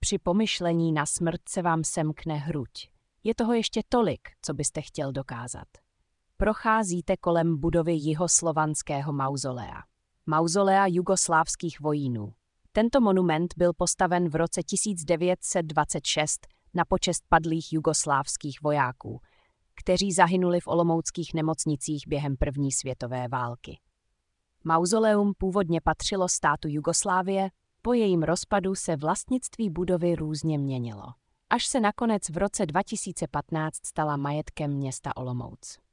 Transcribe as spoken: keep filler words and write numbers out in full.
Při pomyšlení na smrt se vám semkne hruď. Je toho ještě tolik, co byste chtěl dokázat. Procházíte kolem budovy jihoslovanského mauzolea. Mauzolea jugoslávských vojínů. Tento monument byl postaven v roce tisíc devět set dvacet šest na počest padlých jugoslávských vojáků, kteří zahynuli v olomouckých nemocnicích během první světové války. Mauzoleum původně patřilo státu Jugoslávie, po jejím rozpadu se vlastnictví budovy různě měnilo, až se nakonec v roce dva tisíce patnáct stala majetkem města Olomouc.